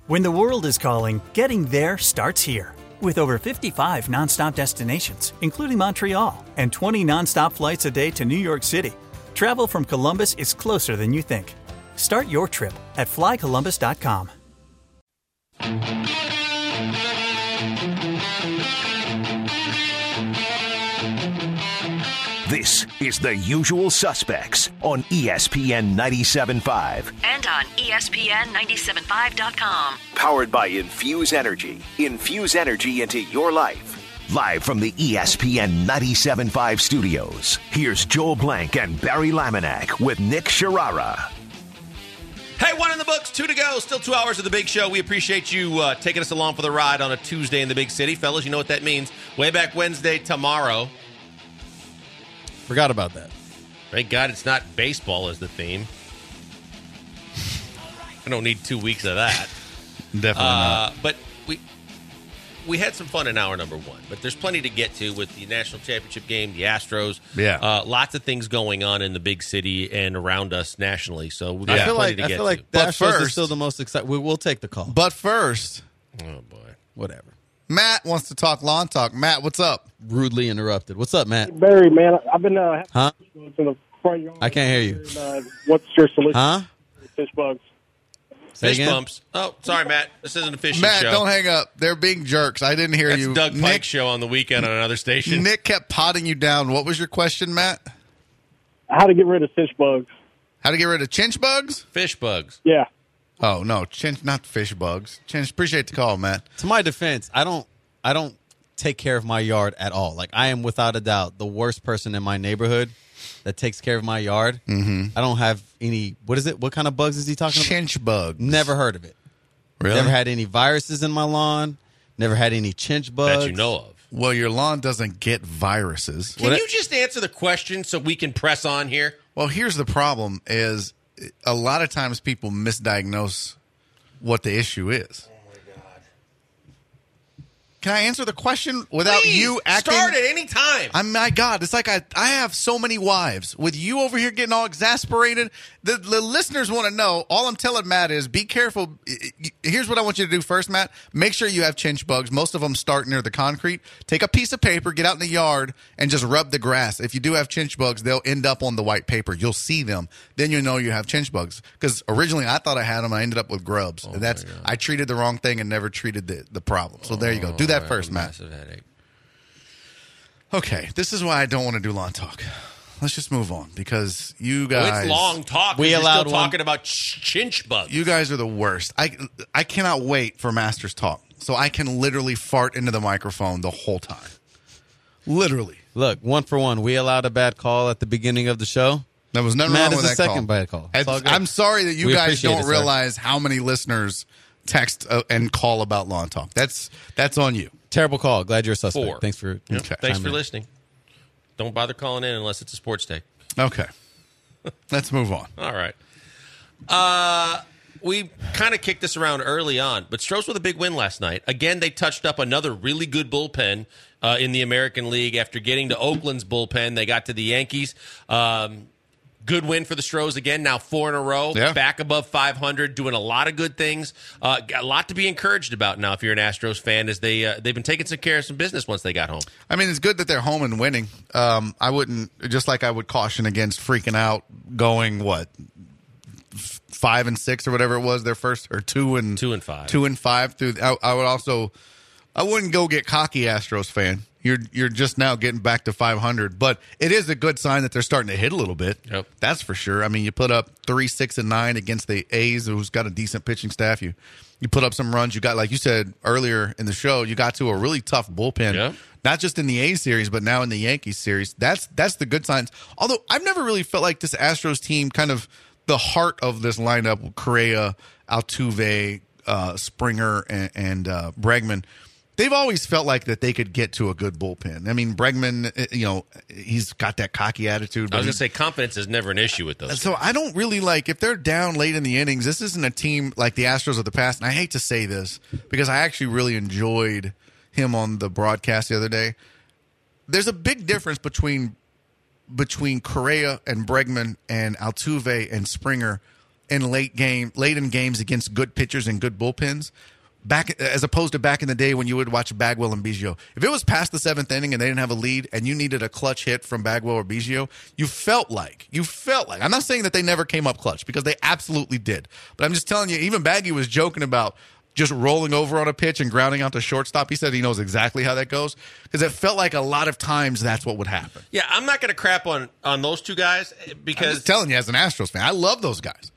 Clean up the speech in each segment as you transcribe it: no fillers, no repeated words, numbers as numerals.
When the world is calling, getting there starts here. With over 55 nonstop destinations, including Montreal, and 20 nonstop flights a day to New York City, travel from Columbus is closer than you think. Start your trip at flycolumbus.com. This is The Usual Suspects on ESPN 97.5. And on ESPN975.com. Powered by Infuse Energy. Infuse energy into your life. Live from the ESPN 97.5 studios, here's Joel Blank and Barry Laminack with Nick Sharara. Hey, 1 in the books, 2 to go. Still 2 hours of the big show. We appreciate you taking us along for the ride on a Tuesday in the big city. Fellas, you know what that means. Way back Wednesday tomorrow. Forgot about that. Thank God it's not baseball as the theme. I don't need 2 weeks of that. Definitely not. But we had some fun in hour number 1. But there's plenty to get to with the national championship game, the Astros. Yeah. Lots of things going on in the big city and around us nationally. So we've got I feel plenty to get to. I feel like the Astros is still the most exciting. We'll take the call. But first, Oh, boy. Whatever. Matt wants to talk lawn talk. Matt, what's up? Rudely interrupted. What's up, Matt? Barry, man, I've been Huh? in the front yard. I can't hear you. And, what's your solution? Huh? To fish bugs. Say Fish again? bumps. Oh, sorry, Matt. This isn't a fishing Matt, show. don't hang up. They're being jerks. I didn't hear That's you. Doug Pike's Nick, show on the weekend on another station. Nick kept potting you down. What was your question, Matt? How to get rid of fish bugs? How to get rid of chinch bugs? Fish bugs. Yeah. Oh, no. Chinch, not fish bugs. Chinch, appreciate the call, Matt. To my defense, I don't take care of my yard at all. Like, I am without a doubt the worst person in my neighborhood that takes care of my yard. Mm-hmm. I don't have any. What is it? What kind of bugs is he talking about? Chinch bugs. Never heard of it. Really? Never had any viruses in my lawn. Never had any chinch bugs. That you know of. Well, your lawn doesn't get viruses. Can you just answer the question so we can press on here? Well, here's the problem is a lot of times people misdiagnose what the issue is. Can I answer the question without Please, you acting? Start at any time. My God, it's like I have so many wives. With you over here getting all exasperated, the listeners want to know. All I'm telling Matt is be careful. Here's what I want you to do first, Matt. Make sure you have chinch bugs. Most of them start near the concrete. Take a piece of paper, get out in the yard, and just rub the grass. If you do have chinch bugs, they'll end up on the white paper. You'll see them. Then you know you have chinch bugs. Because originally I thought I had them. I ended up with grubs. I treated the wrong thing and never treated the problem. So there you go. Do that first, Matt. Massive headache. Okay, this is why I don't want to do lawn talk. Let's just move on because you guys. It's long talk. We You're allowed still one. talking about chinch bugs. You guys are the worst. I cannot wait for Masters Talk so I can literally fart into the microphone the whole time. Literally. Look, 1 for 1. We allowed a bad call at the beginning of the show. There was nothing Matt wrong is with the that second call. bad call. It's all good. I'm sorry that you We guys appreciate don't it, sir. realize how many listeners text and call about lawn talk. That's on you. Terrible call. Glad you're a suspect. 4. Thanks for Okay. Thanks chiming for in. listening. Don't bother calling in unless it's a sports take. Okay. Let's move on. All right. We kind of kicked this around early on, but Stros with a big win last night. Again, they touched up another really good bullpen in the American League. After getting to Oakland's bullpen, they got to the Yankees. Good win for the Stros again, now 4 in a row, Yeah. back above 500, doing a lot of good things. Got a lot to be encouraged about now if you're an Astros fan, as they've been taking some care of some business once they got home. I mean, it's good that they're home and winning. I wouldn't, just like I would caution against freaking out going, 5-6 or whatever it was, their first, or 2 and 5. 2 and 5 through. I would also, I wouldn't go get cocky, Astros fan. You're just now getting back to 500, but it is a good sign that they're starting to hit a little bit. Yep. That's for sure. I mean, you put up 3, 6, and 9 against the A's, who's got a decent pitching staff. You put up some runs. You got, like you said earlier in the show, you got to a really tough bullpen. Yeah. Not just in the A's series, but now in the Yankees series. That's the good signs. Although I've never really felt like this Astros team, kind of the heart of this lineup, Correa, Altuve, Springer, and Bregman. They've always felt like that they could get to a good bullpen. I mean, Bregman, he's got that cocky attitude. I was going to say confidence is never an issue with those. So I don't really like, if they're down late in the innings, this isn't a team like the Astros of the past. And I hate to say this because I actually really enjoyed him on the broadcast the other day. There's a big difference between Correa and Bregman and Altuve and Springer in late in games against good pitchers and good bullpens. Back as opposed to back in the day when you would watch Bagwell and Biggio. If it was past the 7th inning and they didn't have a lead and you needed a clutch hit from Bagwell or Biggio, you felt like. I'm not saying that they never came up clutch because they absolutely did. But I'm just telling you, even Baggy was joking about just rolling over on a pitch and grounding out to shortstop. He said he knows exactly how that goes because it felt like a lot of times that's what would happen. Yeah, I'm not going to crap on those two guys because I'm just telling you, as an Astros fan, I love those guys.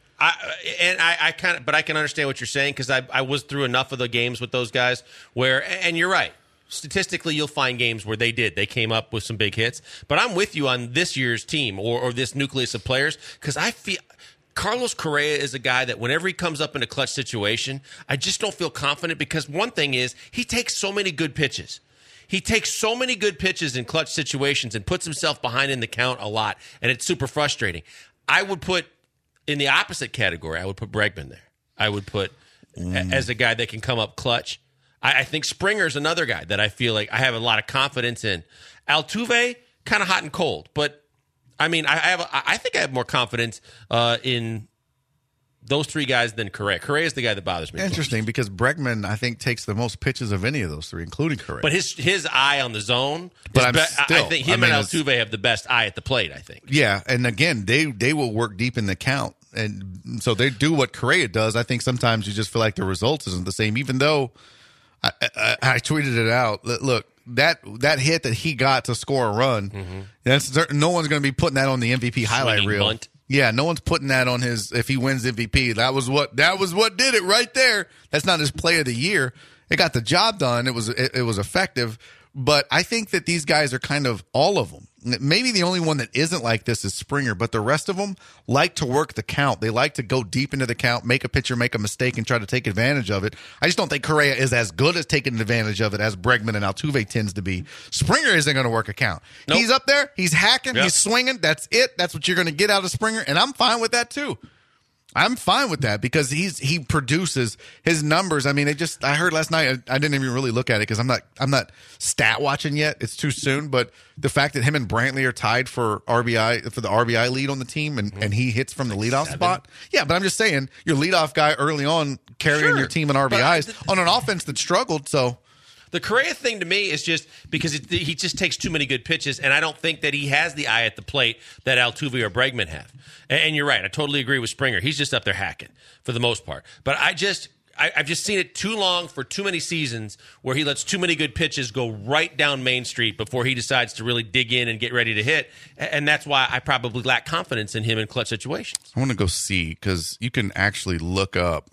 I can understand what you're saying because I was through enough of the games with those guys where, and you're right. Statistically, you'll find games where they came up with some big hits. But I'm with you on this year's team or this nucleus of players because I feel Carlos Correa is a guy that whenever he comes up in a clutch situation, I just don't feel confident because one thing is he takes so many good pitches. He takes so many good pitches in clutch situations and puts himself behind in the count a lot, and it's super frustrating. I would put in the opposite category, I would put Bregman there. I would put as a guy that can come up clutch. I think Springer's another guy that I feel like I have a lot of confidence in. Altuve, kind of hot and cold, but I mean, I think I have more confidence in those three guys than Correa. Correa is the guy that bothers me. Interesting, because Bregman, I think, takes the most pitches of any of those three, including Correa. But his eye on the zone, but I think him and Altuve have the best eye at the plate, I think. Yeah, and again, they will work deep in the count. And so they do what Correa does. I think sometimes you just feel like the results isn't the same, even though I tweeted it out. Look, that hit that he got to score a run, no one's going to be putting that on the MVP highlight reel. Bunt. Yeah, no one's putting that on his if he wins MVP. That was what did it right there. That's not his play of the year. It got the job done. It was effective. But I think that these guys are kind of all of them. Maybe the only one that isn't like this is Springer, but the rest of them like to work the count. They like to go deep into the count, make a pitcher make a mistake, and try to take advantage of it. I just don't think Correa is as good at taking advantage of it as Bregman and Altuve tends to be. Springer isn't going to work a count. Nope. He's up there. He's hacking. Yep. He's swinging. That's it. That's what you're going to get out of Springer, and I'm fine with that too. I'm fine with that because he produces his numbers. I mean, I heard last night. I didn't even really look at it because I'm not stat watching yet. It's too soon. But the fact that him and Brantley are tied for the RBI lead on the team, and he hits from the leadoff spot. Yeah, but I'm just saying your leadoff guy early on carrying your team in RBIs on an offense that struggled. So. The Correa thing to me is just because he just takes too many good pitches, and I don't think that he has the eye at the plate that Altuve or Bregman have. And you're right. I totally agree with Springer. He's just up there hacking for the most part. But I've just seen it too long for too many seasons where he lets too many good pitches go right down Main Street before he decides to really dig in and get ready to hit. And that's why I probably lack confidence in him in clutch situations. I want to go see because you can actually look up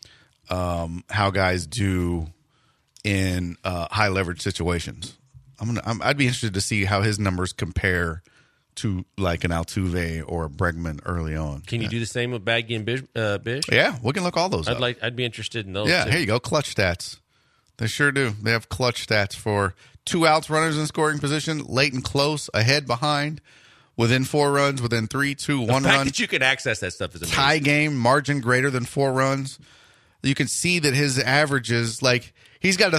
how guys do in high leverage situations. I'd be interested to see how his numbers compare to like an Altuve or a Bregman early on. Can you do the same with Baggy and Bish? Yeah, we can look all those up. I'd be interested in those. Yeah, too. Here you go. Clutch stats. They sure do. They have clutch stats for 2 outs, runners in scoring position, late and close, ahead, behind, within 4 runs, within 3, 2, 1 run. The fact that you can access that stuff is amazing. Tie game, margin greater than 4 runs. You can see that his averages, like he's got a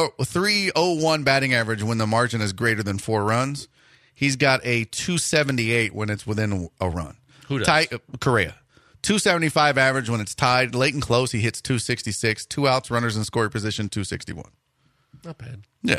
301 batting average when the margin is greater than 4 runs. He's got a 278 when it's within a run. Who does? Correa. 275 average when it's tied. Late and close, he hits 266. 2 outs, runners in scoring position, 261. Not bad. Yeah.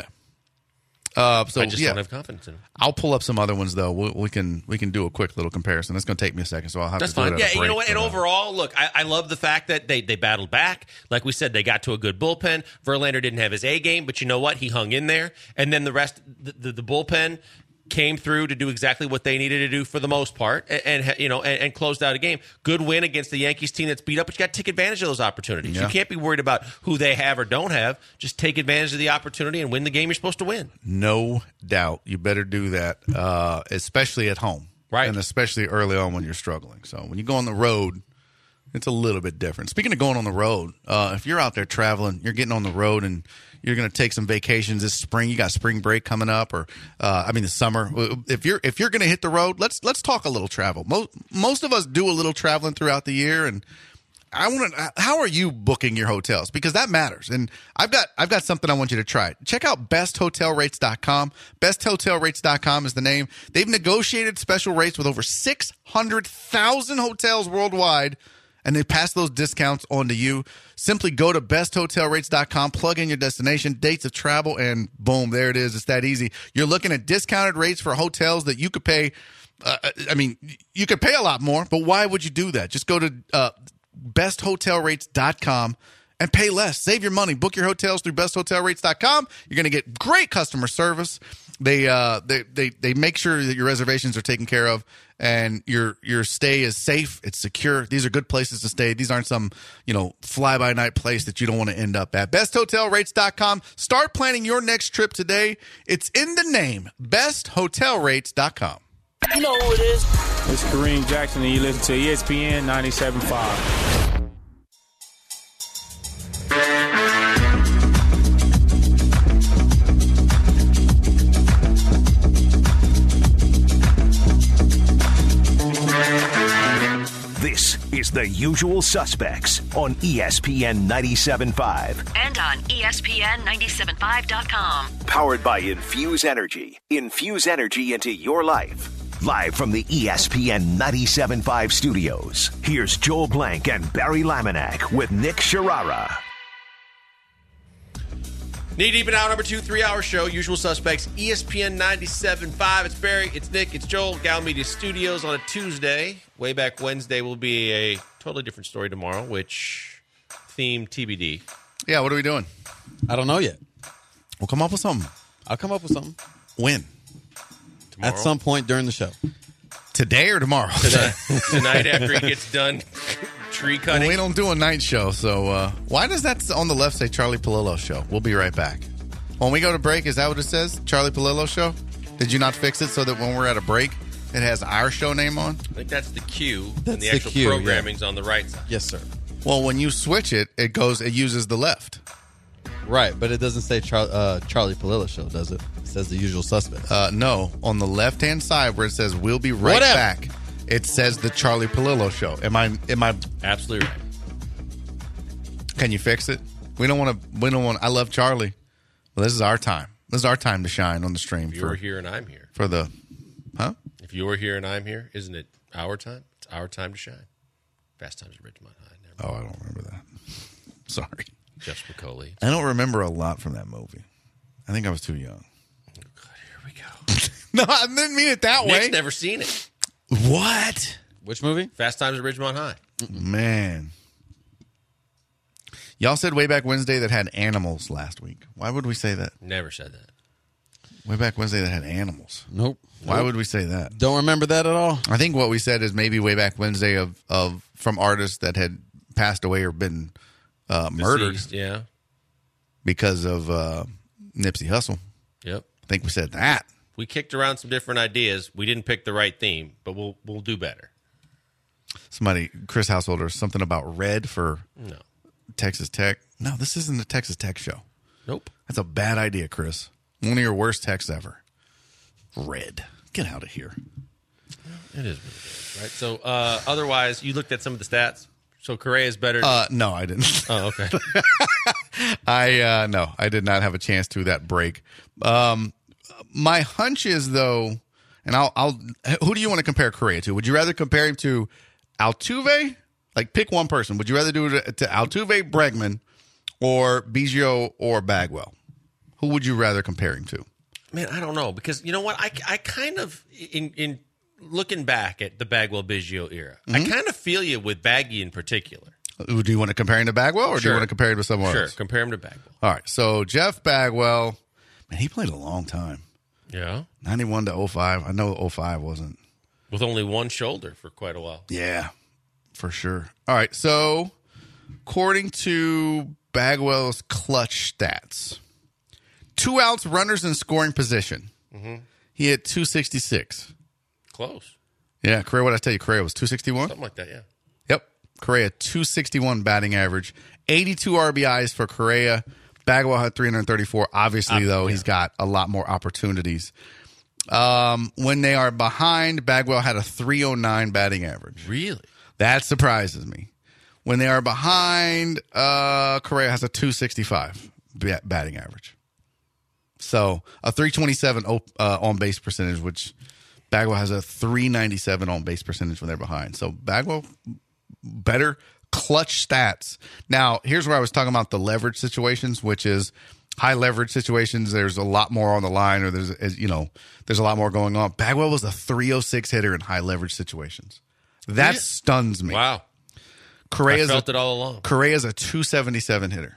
I just don't have confidence in him. I'll pull up some other ones though. We can do a quick little comparison. It's going to take me a second, so I'll have That's to do fine. it. Yeah, you know what? And overall, look, I love the fact that they battled back. Like we said, they got to a good bullpen. Verlander didn't have his A game, but you know what? He hung in there. And then the rest, the bullpen came through to do exactly what they needed to do for the most part, and closed out a game. Good win against the Yankees team that's beat up, but you got to take advantage of those opportunities. Yeah. You can't be worried about who they have or don't have. Just take advantage of the opportunity and win the game you're supposed to win. No doubt, you better do that, especially at home, right? And especially early on when you're struggling. So when you go on the road, it's a little bit different. Speaking of going on the road, if you're out there traveling, you're getting on the road and you're going to take some vacations this spring. You got spring break coming up, or the summer. If you're going to hit the road, let's talk a little travel. Most of us do a little traveling throughout the year, and how are you booking your hotels? Because that matters. And I've got something I want you to try. Check out besthotelrates.com. Besthotelrates.com is the name. They've negotiated special rates with over 600,000 hotels worldwide. and they pass those discounts on to you. Simply go to besthotelrates.com, plug in your destination, dates of travel, and boom, there it is. It's that easy. You're looking at discounted rates for hotels that you could pay. You could pay a lot more, but why would you do that? Just go to besthotelrates.com and pay less. Save your money. Book your hotels through besthotelrates.com. You're going to get great customer service. They make sure that your reservations are taken care of and your stay is safe. It's secure. These are good places to stay. These aren't some, fly-by-night place that you don't want to end up at. besthotelrates.com. Start planning your next trip today. It's in the name. besthotelrates.com. You know who it is. It's Kareem Jackson, and you listen to ESPN 97.5. This is The Usual Suspects on ESPN 97.5. And on ESPN975.com. Powered by Infuse Energy. Infuse energy into your life. Live from the ESPN 97.5 studios, here's Joel Blank and Barry Laminack with Nick Sharara. Knee deep in hour number 2, 3-hour show. Usual Suspects, ESPN 97.5. It's Barry, it's Nick, it's Joel. Gal Media Studios on a Tuesday. Way Back Wednesday will be a totally different story tomorrow, which theme TBD. Yeah, what are we doing? I don't know yet. We'll come up with something. I'll come up with something. When? Tomorrow. At some point during the show. Today or tomorrow? Tonight after he gets done tree cutting. Well, we don't do a night show, so why does that on the left say Charlie Palillo Show? We'll be right back. When we go to break, is that what it says? Charlie Palillo Show? Did you not fix it so that when we're at a break, it has our show name on? I think that's the cue. That's and the the actual cue, programming's on the right side. Yes, sir. Well, when you switch it, it uses the left. Right, but it doesn't say Charlie Palillo Show, does it? It says The Usual Suspects. No, on the left-hand side where it says "We'll be right Whatever. back," it says the Charlie Palillo Show. Am I? Absolutely right. Can you fix it? We don't want to. I love Charlie. Well, this is our time. This is our time to shine on the stream. If you're here and I'm here. For the, huh? If you're here and I'm here, isn't it our time? It's our time to shine. Fast Times at Ridgemont High. Oh, I don't remember that. Sorry. Jeff McCauley. I don't remember a lot from that movie. I think I was too young. Oh, God, here we go. No, I didn't mean it that Nick's way. never seen it. What? Which movie? Fast Times at Ridgemont High. Man. Y'all said Way Back Wednesday that had animals last week. Why would we say that? Never said that. Way Back Wednesday that had animals. Nope. Why would we say that? Don't remember that at all. I think what we said is maybe Way Back Wednesday of from artists that had passed away or been murdered. Deceased, yeah. Because of Nipsey Hussle. Yep. I think we said that. We kicked around some different ideas. We didn't pick the right theme, but we'll do better. Somebody, Chris Householder, something about red for No. Texas Tech. No, this isn't a Texas Tech show. Nope. That's a bad idea, Chris. One of your worst texts ever. Red. Get out of here. It is what it is, right? So, otherwise, you looked at some of the stats. So, Correa is better. No, I didn't. Oh, okay. No, I did not have a chance to that break. My hunch is though, and I'll. Who do you want to compare Correa to? Would you rather compare him to Altuve? Like, pick one person. Would you rather do it to Altuve, Bregman, or Biggio, or Bagwell? Who would you rather compare him to? Man, I don't know, because you know what? I kind of in looking back at the Bagwell Biggio era, I kind of feel you with Baggy in particular. Do you want to compare him to Bagwell, or do you want to compare him to someone else? Sure, compare him to Bagwell. All right, so Jeff Bagwell, man, he played a long time. Yeah. 91 to 05. I know 05 wasn't. With only one shoulder for quite a while. Yeah, for sure. All right, so according to Bagwell's clutch stats, 2 outs, runners in scoring position. He hit 266. Close. Yeah, Correa, what did I tell you? Correa was 261? Something like that, yeah. Yep. Correa, 261 batting average. 82 RBIs for Correa. Bagwell had 334. Obviously, though, he's got a lot more opportunities. When they are behind, Bagwell had a 309 batting average. Really? That surprises me. When they are behind, Correa has a 265 batting average. So a 327 on base percentage, which Bagwell has a 397 on base percentage when they're behind. So Bagwell, better clutch stats. Now, here's where I was talking about the leverage situations, which is high leverage situations. There's a lot more on the line, or there's a lot more going on. Bagwell was a 306 hitter in high leverage situations. That stuns me. Wow. I felt it all along. Correa's a 277 hitter.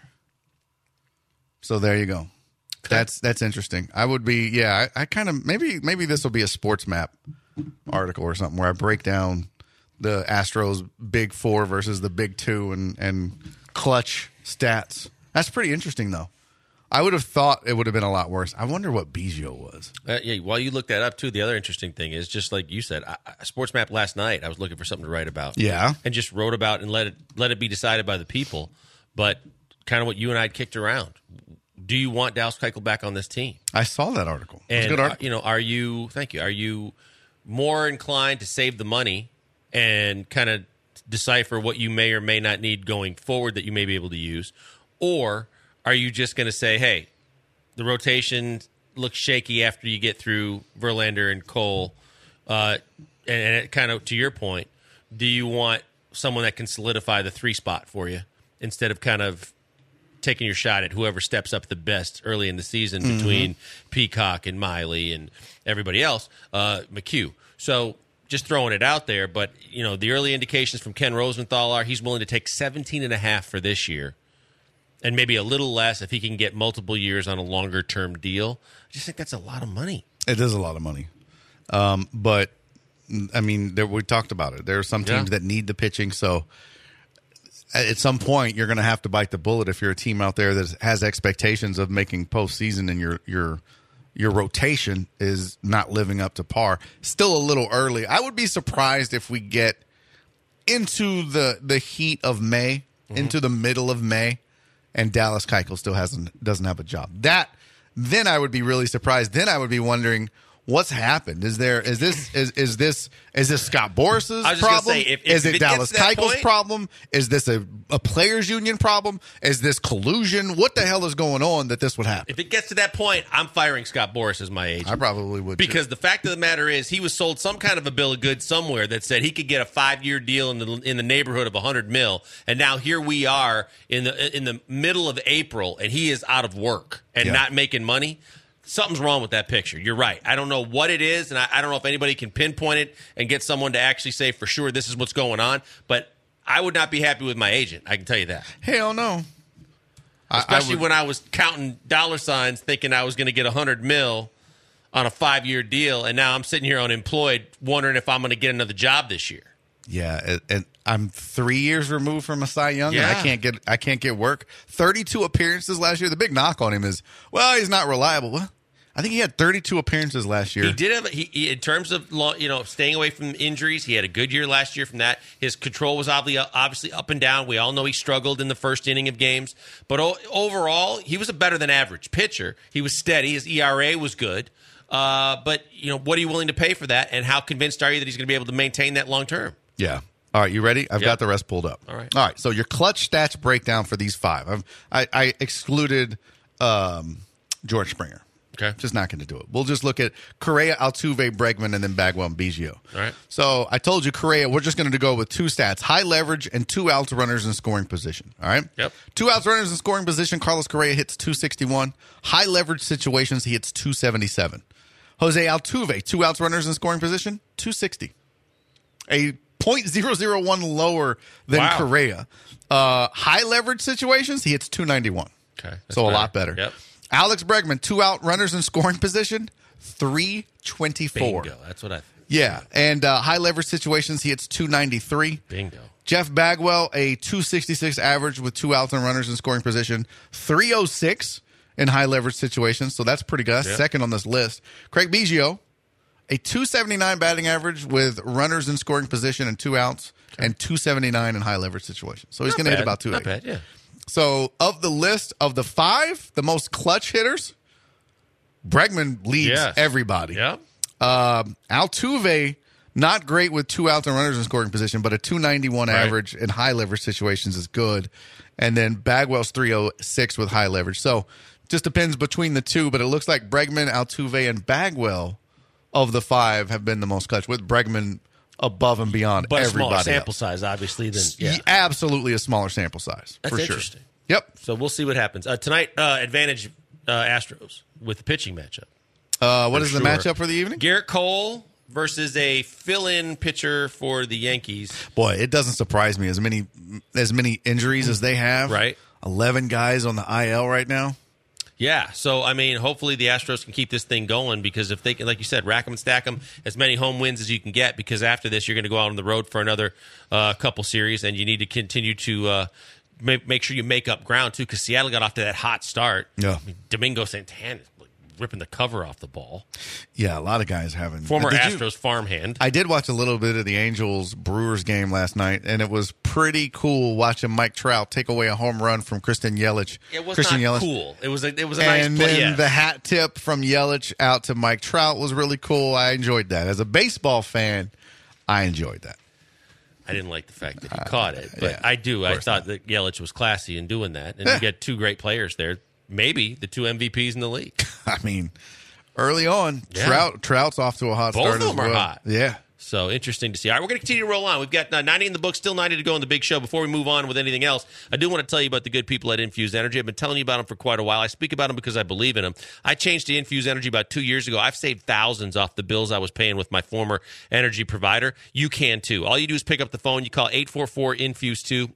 So there you go. Okay. That's interesting. I would be, I kind of, maybe this will be a sports map article or something where I break down the Astros big 4 versus the big 2 and clutch stats. That's pretty interesting, though. I would have thought it would have been a lot worse. I wonder what Biggio was. While you look that up, too, the other interesting thing is, just like you said, Sports Map last night, I was looking for something to write about. Yeah. And just wrote about and let it be decided by the people. But kind of what you and I had kicked around. Do you want Dallas Keuchel back on this team? I saw that article. And, it was a good article. Are you more inclined to save the money and kind of decipher what you may or may not need going forward that you may be able to use? Or are you just going to say, hey, the rotation looks shaky after you get through Verlander and Cole? And it kind of, to your point, do you want someone that can solidify the 3 spot for you instead of kind of taking your shot at whoever steps up the best early in the season between Peacock and Miley and everybody else, McHugh? So just throwing it out there, but the early indications from Ken Rosenthal are he's willing to take 17.5 for this year and maybe a little less if he can get multiple years on a longer-term deal. I just think that's a lot of money. It is a lot of money. But, I mean, we talked about it. There are some teams that need the pitching, so at some point, you're going to have to bite the bullet if you're a team out there that has expectations of making postseason and your rotation is not living up to par. Still a little early. I would be surprised if we get into the heat of May, into the middle of May, and Dallas Keuchel still doesn't have a job. Then I would be really surprised. Then I would be wondering, what's happened? Is this Scott Boris's problem? Is it Dallas Keuchel's problem? Is this a players union problem? Is this collusion? What the hell is going on that this would happen? If it gets to that point, I'm firing Scott Boras as my agent. I probably would, because the fact of the matter is he was sold some kind of a bill of goods somewhere that said he could get a 5-year deal in the neighborhood of $100 million, and now here we are in the middle of April, and he is out of work and not making money. Something's wrong with that picture. You're right. I don't know what it is, and I don't know if anybody can pinpoint it and get someone to actually say for sure this is what's going on, but I would not be happy with my agent. I can tell you that. Hell no. Especially when I was counting dollar signs thinking I was going to get $100 million on a 5-year deal, and now I'm sitting here unemployed wondering if I'm going to get another job this year. Yeah, and I'm 3 years removed from a Cy Young, and I can't get work. 32 appearances last year. The big knock on him is, well, he's not reliable. Well, I think he had 32 appearances last year. He did have he in terms of staying away from injuries. He had a good year last year from that. His control was obviously up and down. We all know he struggled in the first inning of games, but overall, he was a better than average pitcher. He was steady. His ERA was good. But what are you willing to pay for that? And how convinced are you that he's going to be able to maintain that long term? Yeah. All right, you ready? I've got the rest pulled up. All right. So your clutch stats breakdown for these 5. I excluded George Springer. Okay. Just not going to do it. We'll just look at Correa, Altuve, Bregman, and then Bagwell and Biggio. All right. So I told you Correa, we're just going to go with 2 stats, high leverage and 2 outs runners in scoring position. All right? Yep. 2 outs runners in scoring position, Carlos Correa hits 261. High leverage situations, he hits 277. Jose Altuve, 2 outs runners in scoring position, 260. A .001 lower than Correa. High leverage situations, he hits 291. Okay. So a lot better. Yep. Alex Bregman, 2 out runners in scoring position, 324. Bingo. That's what I think. Yeah. And high leverage situations, he hits 293. Bingo. Jeff Bagwell, a 266 average with 2 outs and runners in scoring position, 306 in high leverage situations. So that's pretty good. That's second on this list. Craig Biggio, a 279 batting average with runners in scoring position and 2 outs, and 279 in high leverage situations. So he's going to hit about 280. Not bad, yeah. So of the list of the 5, the most clutch hitters, Bregman leads everybody. Yeah. Altuve, not great with 2 outs and runners in scoring position, but a 291 average in high leverage situations is good. And then Bagwell's 306 with high leverage. So just depends between the 2, but it looks like Bregman, Altuve, and Bagwell of the 5 have been the most clutch, with Bregman above and beyond But a everybody smaller sample else. size, obviously, than yeah. Absolutely a smaller sample size. That's for interesting. Sure. Yep. So we'll see what happens tonight. Advantage Astros with the pitching matchup. What is the matchup for the evening? Garrett Cole versus a fill-in pitcher for the Yankees. Boy, it doesn't surprise me as many injuries as they have. Right. 11 guys on the IL right now. Yeah, so, I mean, hopefully the Astros can keep this thing going because if they can, like you said, rack them and stack them, as many home wins as you can get because after this you're going to go out on the road for another couple series and you need to continue to make sure you make up ground, too, because Seattle got off to that hot start. Yeah. I mean, Domingo Santana ripping the cover off the ball. Yeah, a lot of guys haven't. Former Astros farmhand. I did watch a little bit of the Angels-Brewers game last night, and it was pretty cool watching Mike Trout take away a home run from Christian Yelich. It was Christian not Yelich. cool. It was a nice And play. then the hat tip from Yelich out to Mike Trout was really cool. I enjoyed that. As a baseball fan, I enjoyed that. I didn't like the fact that he caught it, but yeah, I do. I thought that Yelich was classy in doing that, and you get two great players there. Maybe the two MVPs in the league. I mean, early on, Yeah. Trout's off to a hot Both start of as them well. are hot. Yeah. So interesting to see. All right, we're going to continue to roll on. We've got 90 in the book, still 90 to go in the big show. Before we move on with anything else, I do want to tell you about the good people at Infuse Energy. I've been telling you about them for quite a while. I speak about them because I believe in them. I changed to Infuse Energy about 2 years ago. I've saved thousands off the bills I was paying with my former energy provider. You can too. All you do is pick up the phone. You call 844-INFUSE2,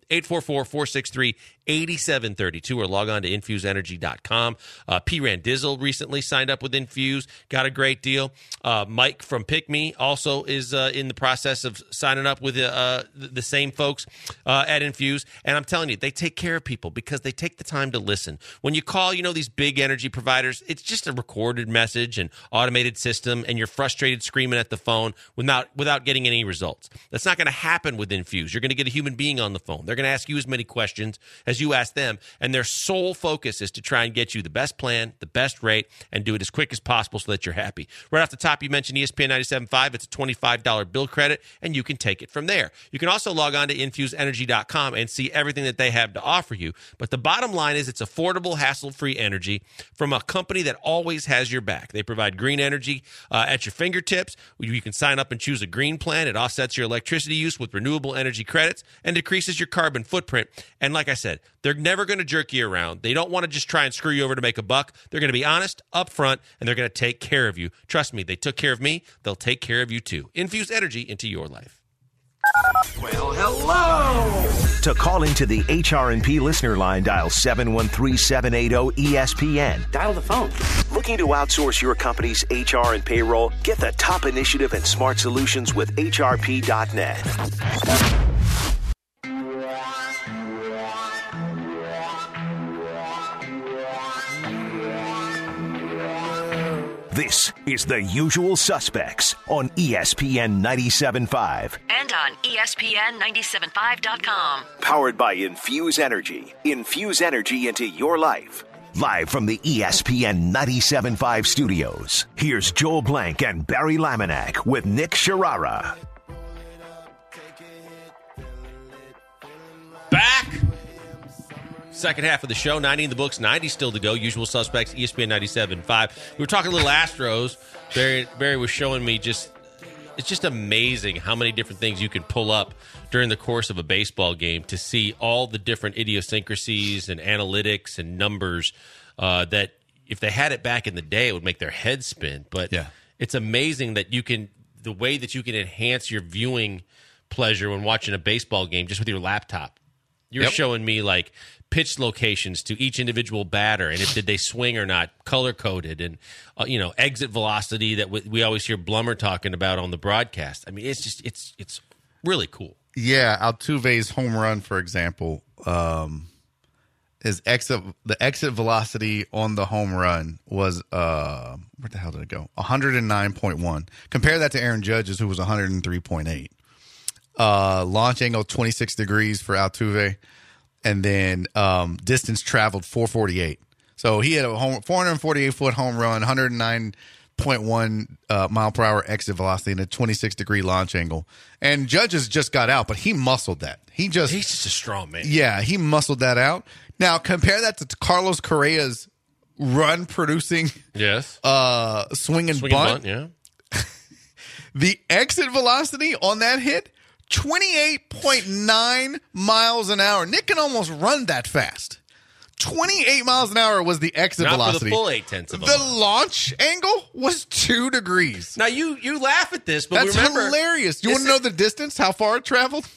844-463-8732, or log on to infuseenergy.com. P. Randizzle recently signed up with Infuse, got a great deal. Mike from Pick Me also is in the process of signing up with the same folks at Infuse. And I'm telling you, they take care of people because they take the time to listen. When you call, these big energy providers, it's just a recorded message and automated system, and you're frustrated screaming at the phone without getting any results. That's not going to happen with Infuse. You're going to get a human being on the phone. They're going to ask you as many questions as you ask them, and their sole focus is to try and get you the best plan, the best rate, and do it as quick as possible so that you're happy. Right off the top, you mentioned ESPN 97.5. It's a $25 bill credit, and you can take it from there. You can also log on to infuseenergy.com and see everything that they have to offer you. But the bottom line is it's affordable, hassle-free energy from a company that always has your back. They provide green energy at your fingertips. You can sign up and choose a green plan. It offsets your electricity use with renewable energy credits and decreases your carbon footprint. And like I said, they're never going to jerk you around. They don't want to just try and screw you over to make a buck. They're going to be honest, upfront, and they're going to take care of you. Trust me, they took care of me. They'll take care of you too. Infuse energy into your life. Well, hello! To call into the HRNP listener line, dial 713-780-ESPN. Dial the phone. Looking to outsource your company's HR and payroll? Get the top initiative and smart solutions with HRP.net. This is The Usual Suspects on ESPN 97.5. And on ESPN975.com. Powered by Infuse Energy. Infuse energy into your life. Live from the ESPN 97.5 studios, here's Joel Blank and Barry Laminack with Nick Sharara. Back! Second half of the show, 90 in the books, 90 still to go. Usual Suspects, ESPN 97.5. We were talking a little Astros. Barry was showing me it's just amazing how many different things you can pull up during the course of a baseball game to see all the different idiosyncrasies and analytics and numbers that if they had it back in the day, it would make their head spin. But It's amazing that the way that you can enhance your viewing pleasure when watching a baseball game just with your laptop. You're showing me like pitch locations to each individual batter, and did they swing or not, color coded, and exit velocity that we always hear Blummer talking about on the broadcast. I mean, it's really cool. Yeah, Altuve's home run, for example, the exit velocity on the home run was where the hell did it go? 109.1. Compare that to Aaron Judge's, who was 103.8. Launch angle 26 degrees for Altuve, and then distance traveled 448. So he had a 448-foot home run, 109.1 mile per hour exit velocity, and a 26 degree launch angle. And Judges just got out, but he muscled that. He's just a strong man. Yeah, he muscled that out. Now compare that to Carlos Correa's run producing, yes, swing and bunt. Yeah. The exit velocity on that hit, 28.9 miles an hour. Nick can almost run that fast. 28 miles an hour was the exit velocity. Not for the full 0.8 of a The mile. launch angle was 2 degrees. Now, you laugh at this, but That's remember... hilarious. Do you want to know the distance, how far it traveled?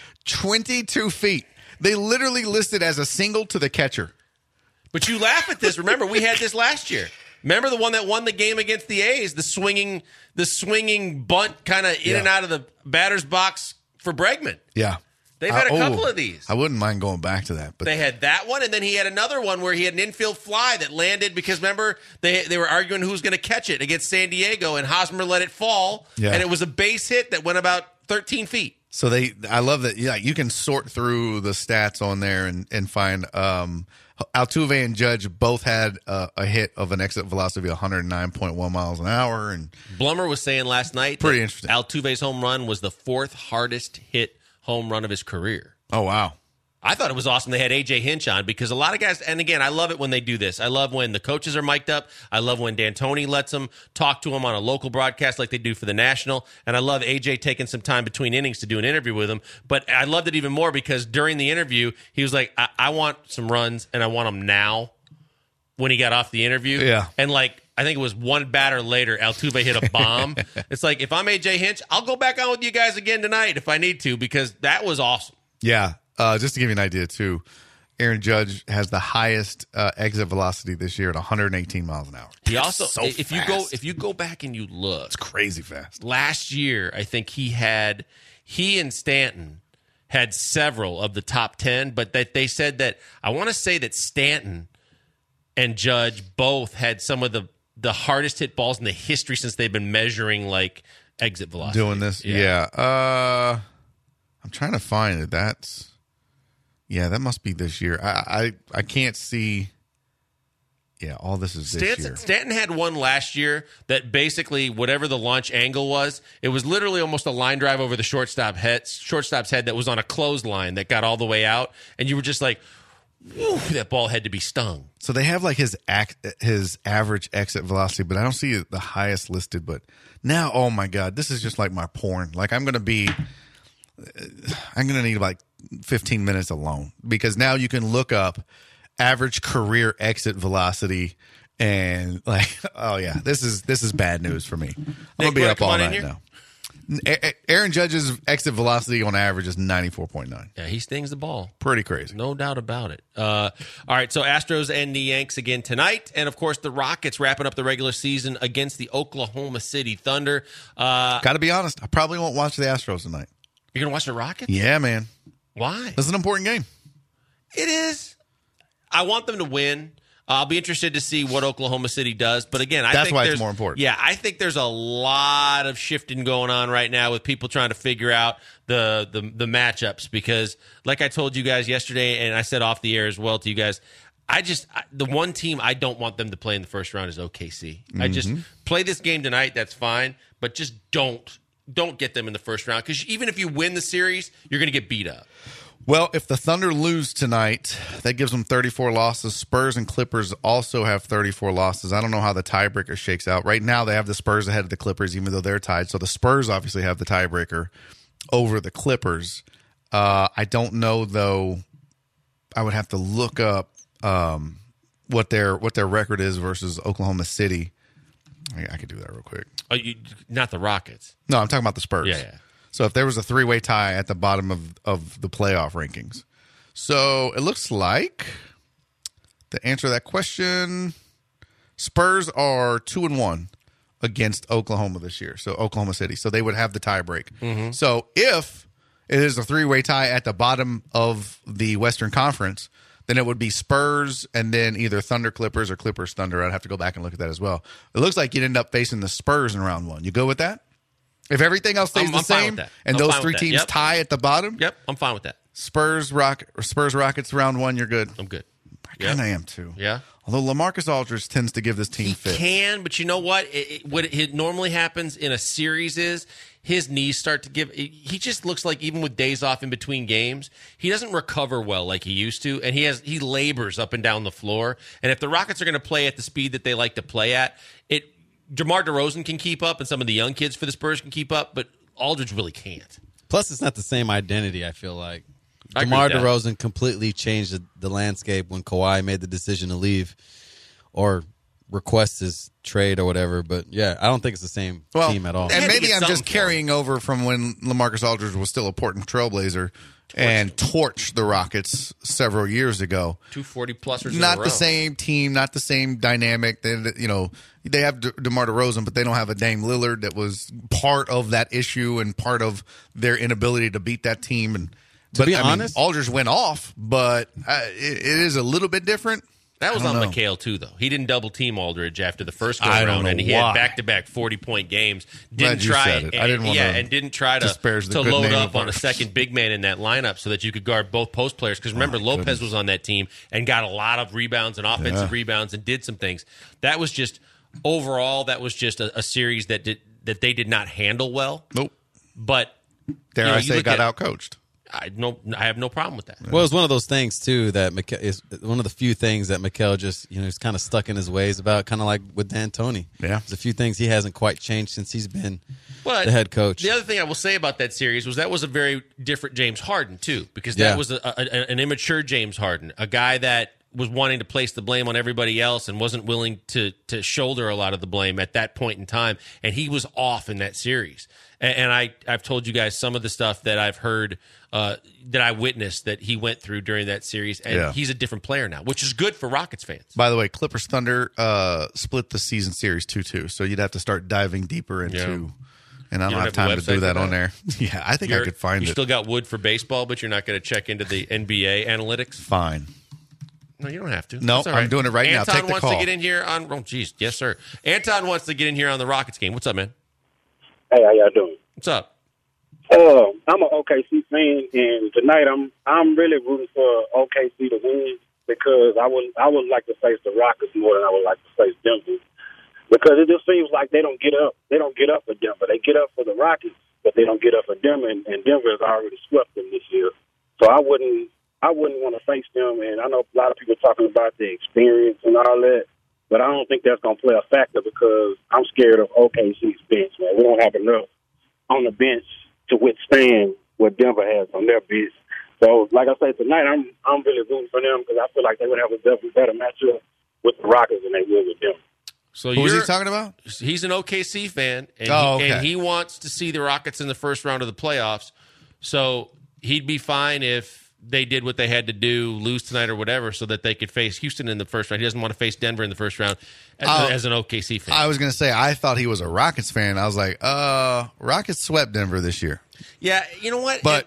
22 feet. They literally listed as a single to the catcher. But you laugh at this. Remember, we had this last year. Remember the one that won the game against the A's, the swinging bunt kind of in and out of the batter's box for Bregman. Yeah. They've had a couple of these. I wouldn't mind going back to that. But They had that one, and then he had another one where he had an infield fly that landed because, remember, they were arguing who was going to catch it against San Diego, and Hosmer let it fall, Yeah. and it was a base hit that went about 13 feet. So I love that. Yeah, you can sort through the stats on there and find Altuve and Judge both had a hit of an exit velocity of 109.1 miles an hour. And Blummer was saying last night Pretty that interesting. Altuve's home run was the 4th hardest hit home run of his career. oh wow, I thought it was awesome they had A.J. Hinch on because a lot of guys, and again, I love it when they do this. I love when the coaches are mic'd up. I love when D'Antoni lets them talk to him on a local broadcast like they do for the National. And I love A.J. taking some time between innings to do an interview with him. But I loved it even more because during the interview, he was like, I want some runs and I want them now when he got off the interview. Yeah. And like, I think it was one batter later, Altuve hit a bomb. It's like, if I'm A.J. Hinch, I'll go back on with you guys again tonight if I need to because that was awesome. yeah. Just to give you an idea too, Aaron Judge has the highest exit velocity this year at 118 miles an hour. He also, so if fast. you go back and you look, It's crazy fast. last year, I think he and Stanton had several of the top 10, but that they said that I want to say that Stanton and Judge both had some of the hardest hit balls in the history since they've been measuring like exit velocity. Doing this, yeah. I'm trying to find it. That must be this year. I can't see. Yeah, all this is this year. Stanton had one last year that basically whatever the launch angle was, it was literally almost a line drive over the shortstop's head that was on a clothesline that got all the way out, and you were just like, whew, that ball had to be stung. So they have like his average exit velocity, but I don't see the highest listed. But now, oh my God, this is just like my porn. Like I'm gonna need like 15 minutes alone because now you can look up average career exit velocity and like, oh yeah, this is bad news for me. I'm gonna be up all night now. Aaron Judge's exit velocity on average is 94.9. Yeah, he stings the ball. Pretty crazy. No doubt about it. All right, so Astros and the Yanks again tonight. And, of course, the Rockets wrapping up the regular season against the Oklahoma City Thunder. Got to be honest, I probably won't watch the Astros tonight. You're going to watch the Rockets? Yeah, man. Why? This is an important game. It is. I want them to win. I'll be interested to see what Oklahoma City does. But again, I That's think why there's it's more important. Yeah, I think there's a lot of shifting going on right now with people trying to figure out the matchups because, like I told you guys yesterday, and I said off the air as well to you guys, the one team I don't want them to play in the first round is OKC. I just play this game tonight, that's fine, but just don't get them in the first round because even if you win the series, you're going to get beat up. Well, if the Thunder lose tonight, that gives them 34 losses. Spurs and Clippers also have 34 losses. I don't know how the tiebreaker shakes out. Right now, they have the Spurs ahead of the Clippers, even though they're tied. So the Spurs obviously have the tiebreaker over the Clippers. I don't know, though. I would have to look up what their record is versus Oklahoma City. I could do that real quick. Oh, not the Rockets. No, I'm talking about the Spurs. Yeah. So if there was a three-way tie at the bottom of the playoff rankings. So it looks like, to answer that question, Spurs are 2-1 against Oklahoma this year. So Oklahoma City. So they would have the tie break. Mm-hmm. So if it is a three-way tie at the bottom of the Western Conference, then it would be Spurs and then either Thunder Clippers or Clippers Thunder. I'd have to go back and look at that as well. It looks like you'd end up facing the Spurs in round one. You go with that? If everything else stays the same and those three teams tie at the bottom, yep, I'm fine with that. Spurs Rockets round one, you're good. I'm good. I kind of am too. Yeah. Although LaMarcus Aldridge tends to give this team fits. He can, but you know what? What normally happens in a series is his knees start to give. He just looks like even with days off in between games, he doesn't recover well like he used to, and he labors up and down the floor. And if the Rockets are going to play at the speed that they like to play at, DeMar DeRozan can keep up and some of the young kids for the Spurs can keep up, but Aldridge really can't. Plus, it's not the same identity, I feel like. I agree DeMar with that. DeRozan completely changed the landscape when Kawhi made the decision to leave or request his trade or whatever. But, yeah, I don't think it's the same team at all. And Had to maybe get I'm something just for carrying over from when LaMarcus Aldridge was still a Portland Trailblazer and torched the Rockets several years ago. 240-plusers in a Not row. the same team, not the same dynamic. They have DeMar DeRozan, but they don't have a Dame Lillard that was part of that issue and part of their inability to beat that team. And To be honest, Aldridge went off, but it is a little bit different. That was I on don't know. McHale, too, though. He didn't double-team Aldridge after the first I don't go-around, know and he why. had back-to-back 40-point games. Glad you said it. I didn't wanna and didn't try disparage the to good load name up of on a our- second big man in that lineup so that you could guard both post players. Because remember, Lopez goodness. was on that team and got a lot of rebounds and offensive rebounds and did some things. That was just overall. That was just a series that they did not handle well. Nope. But Dare you know, I you say look got at- outcoached. I have no problem with that. Well, it's one of those things too that is one of the few things that Mikal just is kind of stuck in his ways about, kind of like with D'Antoni. Yeah. There's a few things he hasn't quite changed since he's been But the head coach. The other thing I will say about that series was that was a very different James Harden too, because Yeah. that was an immature James Harden, a guy that was wanting to place the blame on everybody else and wasn't willing to shoulder a lot of the blame at that point in time, and he was off in that series. And I've told you guys some of the stuff that I've heard that I witnessed that he went through during that series, and he's a different player now, which is good for Rockets fans. By the way, Clippers Thunder split the season series 2-2, so you'd have to start diving deeper into. And I don't don't have have time a to website do that for on that? there. Yeah, I think I could find You it. still got wood for baseball, but you're not going to check into the NBA analytics. Fine. No, you don't have to. No, That's all I'm doing it right now. Anton Take the wants call. to get in here on. Oh, geez, yes, sir. Anton wants to get in here on the Rockets game. What's up, man? Hey, how y'all doing? What's up? I'm an OKC fan, and tonight I'm really rooting for OKC to win because I would like to face the Rockets more than I would like to face Denver, because it just seems like they don't get up. They don't get up for Denver. They get up for the Rockets, but they don't get up for Denver, and Denver has already swept them this year. So I wouldn't want to face them. And I know a lot of people talking about the experience and all that, but I don't think that's going to play a factor because I'm scared of OKC's bench, man. We don't have enough on the bench to withstand what Denver has on their bench. So, like I said, tonight I'm really rooting for them because I feel like they would have a definitely better matchup with the Rockets than they will with them. So Who was he talking about? He's an OKC fan, and, okay. he wants to see the Rockets in the first round of the playoffs. So he'd be fine if they did what they had to do, lose tonight or whatever, so that they could face Houston in the first round. He doesn't want to face Denver in the first round as an OKC fan. I was going to say, I thought he was a Rockets fan. I was like, Rockets swept Denver this year. Yeah, you know what? But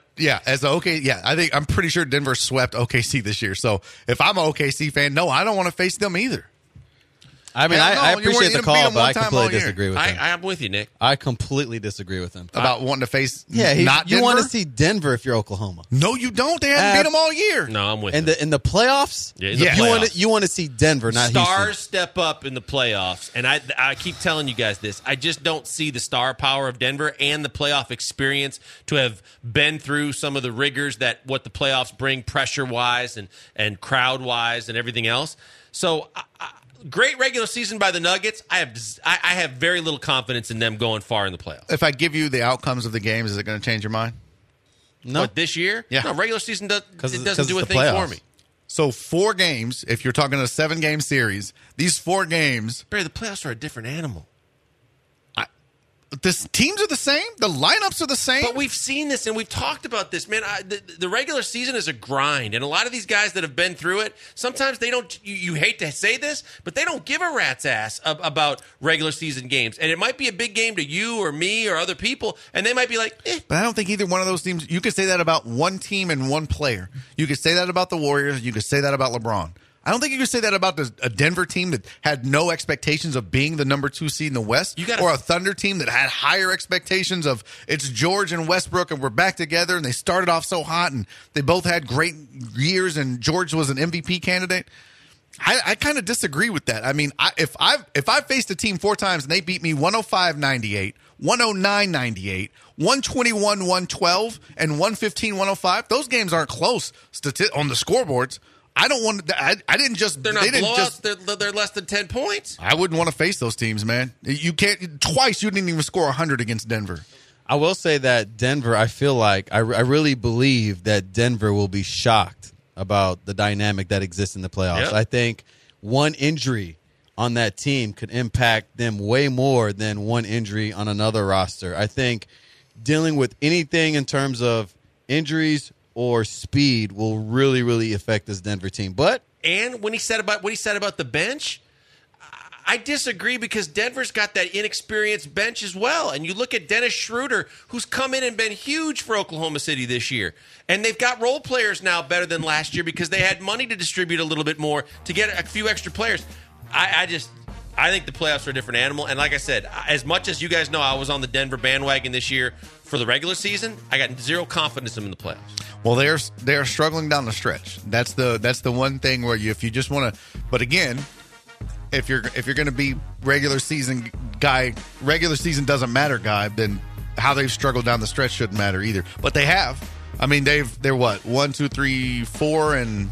I'm pretty sure Denver swept OKC this year. So if I'm an OKC fan, no, I don't want to face them either. I mean, Hell no, I you appreciate weren't the even call, beat 'em but I one time completely all year. disagree with him. I'm with you, Nick. I completely disagree with him. About wanting to face Yeah, not you Denver? want to see Denver if you're Oklahoma. No, you don't. They haven't beat them all year. No, I'm with In you. the playoffs, Yeah, in the you playoffs. want to see Denver, not Stars Houston. step up in the playoffs, and I keep telling you guys this. I just don't see the star power of Denver and the playoff experience to have been through some of the rigors that what the playoffs bring, pressure wise and crowd wise and everything else. So, great regular season by the Nuggets. I have very little confidence in them going far in the playoffs. If I give you the outcomes of the games, is it going to change your mind? No, What, this year? Yeah. No, regular season doesn't do a it's thing the for playoffs. me. So 4 games, if you're talking a 7-game series, these 4 games, Barry, the playoffs are a different animal. the teams are the same. The lineups are the same. But we've seen this and we've talked about this, man. The regular season is a grind, and a lot of these guys that have been through it, sometimes they don't. You hate to say this, but they don't give a rat's ass about regular season games. And it might be a big game to you or me or other people, and they might be like, eh. But I don't think either one of those teams. You could say that about one team and one player. You could say that about the Warriors. You could say that about LeBron. I don't think you could say that about a Denver team that had no expectations of being the number 2 seed in the West, or a Thunder team that had higher expectations of it's George and Westbrook and we're back together, and they started off so hot and they both had great years and George was an MVP candidate. I kind of disagree with that. I mean, if I've faced a team 4 times and they beat me 105-98, 109-98, 121-112, and 115-105, those games aren't close on the scoreboards. I don't want. I didn't just. They're not they didn't blowouts. just. They're less than 10 points. I wouldn't want to face those teams, man. You can't. Twice you didn't even score 100 against Denver. I will say that Denver, I feel like, I really believe that Denver will be shocked about the dynamic that exists in the playoffs. Yep. I think one injury on that team could impact them way more than one injury on another roster. I think dealing with anything in terms of injuries or speed will really, really affect this Denver team. But And when he said about the bench, I disagree because Denver's got that inexperienced bench as well. And you look at Dennis Schroeder, who's come in and been huge for Oklahoma City this year. And they've got role players now better than last year because they had money to distribute a little bit more to get a few extra players. I think the playoffs are a different animal. And like I said, as much as you guys know I was on the Denver bandwagon this year for the regular season, I got zero confidence in them in the playoffs. Well, they're struggling down the stretch. That's the one thing where if you just want to. But again, if you're going to be regular season doesn't matter guy, then how they've struggled down the stretch shouldn't matter either. But they have. I mean, they're what 1, 2, 3, 4 and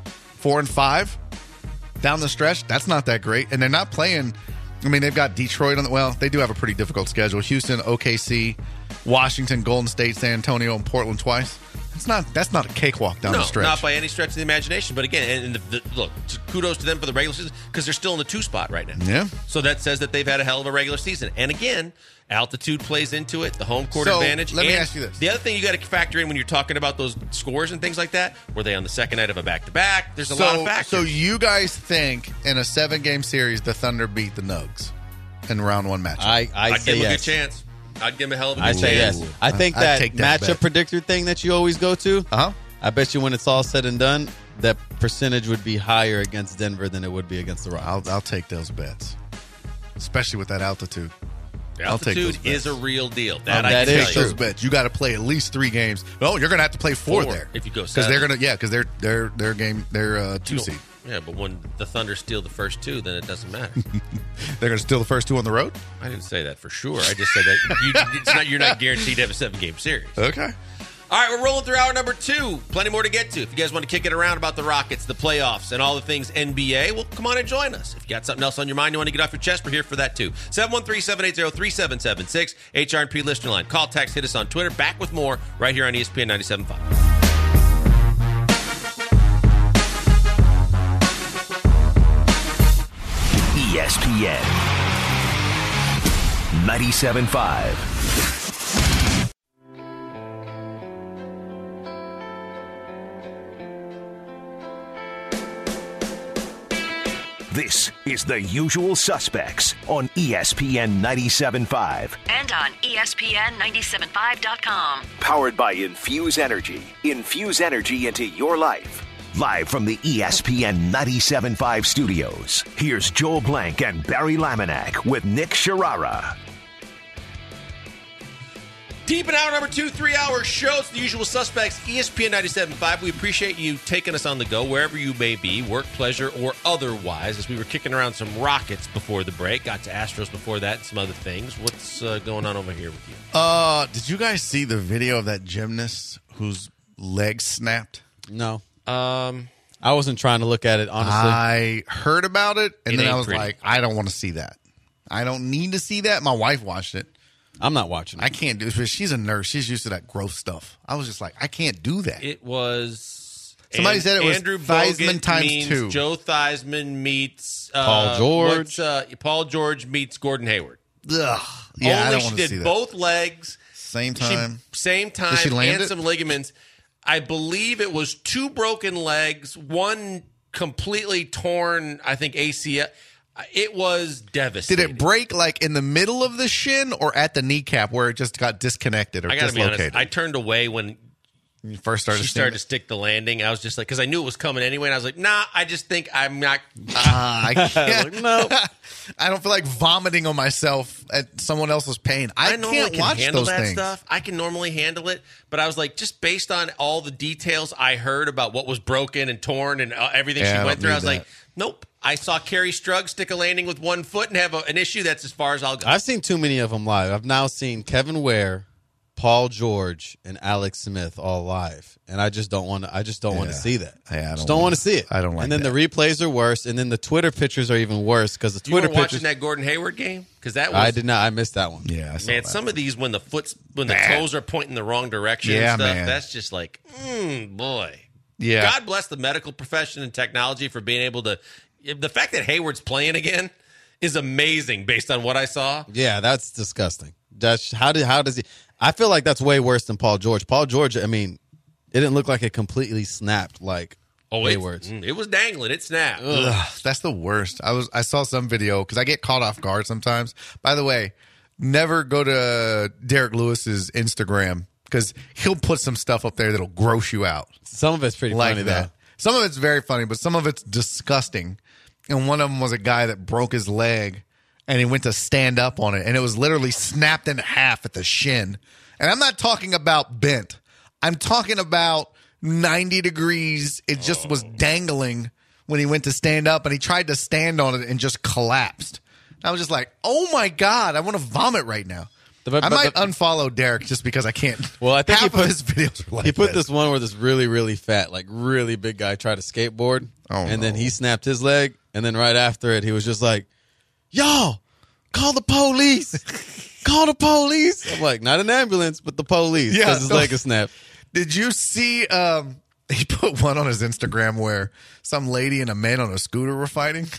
5 down the stretch. That's not that great, and they're not playing. I mean, they've got Detroit on the. Well, they do have a pretty difficult schedule: Houston, OKC, Washington, Golden State, San Antonio, and Portland twice. That's not a cakewalk down the stretch. Not by any stretch of the imagination. But again, look, kudos to them for the regular season because they're still in the 2 spot right now. Yeah. So that says that they've had a hell of a regular season. And again, altitude plays into it, the home court advantage. Let me ask you this. The other thing you got to factor in when you're talking about those scores and things like that, were they on the second night of a back-to-back? There's a lot of factors. So you guys think in a 7-game series the Thunder beat the Nugs in round 1 matchup? I'd give say them a yes. good chance. I'd give them a hell of a good I chance. say yes. I think I'd that take that matchup bet. predictor thing that you always go to, Uh-huh. I bet you when it's all said and done, that percentage would be higher against Denver than it would be against the Rockets. I'll take those bets, especially with that altitude. Altitude is a real deal. that I can is tell true. Those bets. You got to play at least 3 games. No, you're going to have to play 4 there if you go because they're going to because they're 2 seed. Yeah, but when the Thunder steal the first 2, then it doesn't matter. They're going to steal the first 2 on the road. I didn't say that for sure. I just said that you're not guaranteed to have a 7-game series. Okay. All right, we're rolling through hour number 2. Plenty more to get to. If you guys want to kick it around about the Rockets, the playoffs, and all the things NBA, well, come on and join us. If you got something else on your mind you want to get off your chest, we're here for that too. 713-780-3776, HR&P listener line. Call, text, hit us on Twitter. Back with more right here on ESPN 97.5. ESPN 97.5. This is The Usual Suspects on ESPN 97.5. And on ESPN975.com. Powered by Infuse Energy. Infuse energy into your life. Live from the ESPN 97.5 studios, here's Joel Blank and Barry Laminack with Nick Sharara. Deep in hour number 2, 3-hour show. It's The Usual Suspects, ESPN 97.5. We appreciate you taking us on the go wherever you may be, work, pleasure, or otherwise, as we were kicking around some Rockets before the break. Got to Astros before that and some other things. What's going on over here with you? Did you guys see the video of that gymnast whose leg snapped? No. I wasn't trying to look at it, honestly. I heard about it, and It then I ain't was pretty. like, I don't want to see that. I don't need to see that. My wife watched it. I'm not watching it. I can't do it. She's a nurse. She's used to that gross stuff. I was just like, I can't do that. It was... Somebody said it was Andrew Theismann Bogut times means 2. Joe Theismann meets... Paul George. Paul George meets Gordon Hayward. Ugh. Yeah, I Only don't she want to see did that. both legs. Same time. Same time, Did she land and it? some ligaments. I believe it was 2 broken legs, 1 completely torn, I think, ACL. It was devastating. Did it break like in the middle of the shin or at the kneecap where it just got disconnected or I got to be dislocated? honest. I turned away when you first started she seeing started to it? stick the landing. I was just like, because I knew it was coming anyway, and I was like, nah, I just think I'm not. I can't. No. I don't feel like vomiting on myself at someone else's pain. I normally can't can watch handle those that things. stuff. I can normally handle it, but I was like, just based on all the details I heard about what was broken and torn and everything Yeah, I she went don't through, I need was like, that. nope. I saw Carrie Strug stick a landing with 1 foot and have an issue. That's as far as I'll go. I've seen too many of them live. I've now seen Kevin Ware Paul George and Alex Smith all live, and I just don't want to. I just don't want to see that. Yeah, I don't want to see it. I don't like. And then that. the replays are worse, and then the Twitter pictures are even worse because the You Twitter were pictures. watching that Gordon Hayward game? Because that was, I did not. I missed that one. Yeah, I saw man. that. Some of these when the toes are pointing the wrong direction Yeah, and stuff, man. that's just like, boy. Yeah. God bless the medical profession and technology for being able to. The fact that Hayward's playing again is amazing based on what I saw. Yeah, that's disgusting. How does he? I feel like that's way worse than Paul George. Paul George, I mean, it didn't look like it completely snapped like Hayward's. It was dangling. It snapped. Ugh, that's the worst. I saw some video because I get caught off guard sometimes. By the way, never go to Derek Lewis's Instagram because he'll put some stuff up there that'll gross you out. Some of it's pretty Like funny that. though. Some of it's very funny, but some of it's disgusting. And one of them was a guy that broke his leg and he went to stand up on it and it was literally snapped in half at the shin. And I'm not talking about bent. I'm talking about 90 degrees. It just was dangling when he went to stand up and he tried to stand on it and just collapsed. I was just like, oh my God, I want to vomit right now. I might unfollow Derek just because I can't. Well, I think half of his videos are like he put this one where this really, really fat, like really big guy tried to skateboard, and then he snapped his leg, and then right after it, he was just like, "Y'all, call the police! Call the police!" I'm like, not an ambulance, but the police, because his leg is snapped. Did you see? He put one on his Instagram where some lady and a man on a scooter were fighting.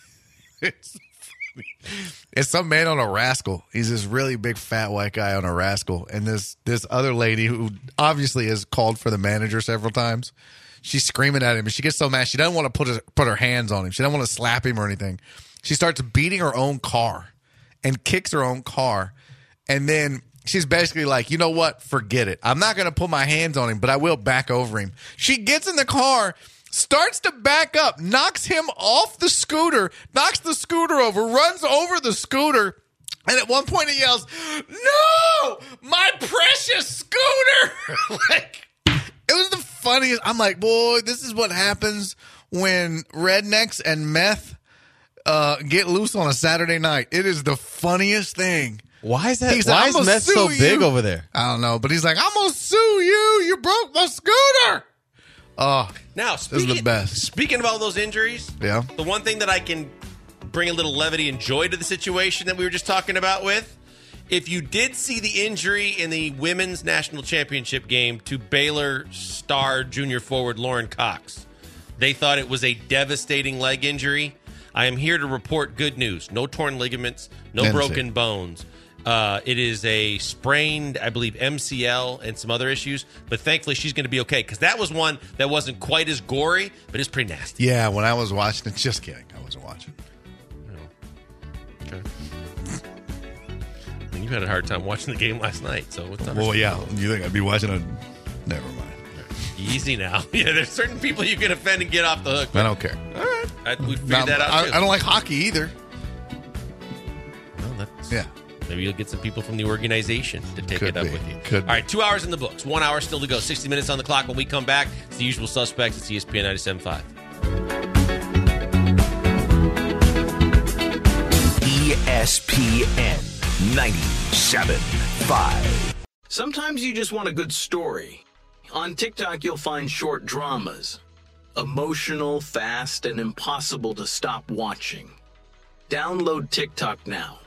It's some man on a Rascal. He's this really big fat white guy on a Rascal, and this other lady who obviously has called for the manager several times. She's screaming at him, and she gets so mad she doesn't want to put her hands on him. She doesn't want to slap him or anything. She starts beating her own car and kicks her own car, and then she's basically like, you know what? Forget it. I'm not going to put my hands on him, but I will back over him. She gets in the car, starts to back up, knocks him off the scooter, knocks the scooter over, runs over the scooter, and at one point he yells, "No, my precious scooter!" Like, it was the funniest. I'm like, boy, this is what happens when rednecks and meth get loose on a Saturday night. It is the funniest thing. Why is that? He's Why like, is meth so big over there? I don't know, but he's like, I'm going to sue you. You broke my scooter. Oh, Now, this is the best. Speaking of all those injuries, Yeah. the one thing that I can bring a little levity and joy to the situation that we were just talking about with, if you did see the injury in the women's national championship game to Baylor star junior forward Lauren Cox, they thought it was a devastating leg injury. I am here to report good news. No torn ligaments, no broken bones. It is a sprained, I believe, MCL and some other issues. But thankfully, she's going to be okay because that was one that wasn't quite as gory, but it's pretty nasty. Yeah, when I was watching it, just kidding. I wasn't watching. Okay. I mean, you had a hard time watching the game last night, so what's Well, yeah. You think I'd be watching it? Never mind. Easy now. Yeah, there's certain people you can offend and get off the hook. I don't care. All right. We figured that out, too. I don't like hockey either. Well, that's... Yeah. Maybe you'll get some people from the organization to take Could it up be. with you. Could All right, 2 hours in the books. 1 hour still to go. 60 minutes on the clock. When we come back, it's the usual suspects. It's ESPN 97.5. ESPN 97.5. Sometimes you just want a good story. On TikTok, you'll find short dramas. Emotional, fast, and impossible to stop watching. Download TikTok now.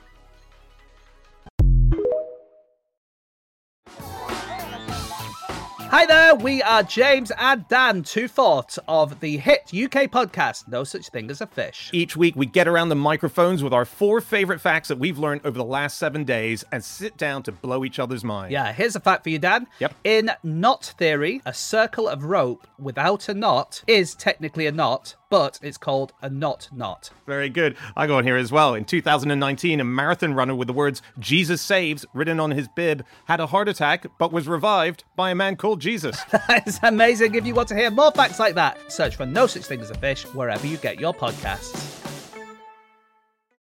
Hi there, we are James and Dan, two-fourths of the hit UK podcast, No Such Thing as a Fish. Each week, we get around the microphones with our 4 favorite facts that we've learned over the last 7 days and sit down to blow each other's minds. Yeah, here's a fact for you, Dan. Yep. In knot theory, a circle of rope without a knot is technically a knot, but it's called a knot. Very good. I got one here as well. In 2019, a marathon runner with the words "Jesus Saves" written on his bib had a heart attack but was revived by a man called Jesus. That is amazing. If you want to hear more facts like that, search for No Such Thing as a Fish wherever you get your podcasts.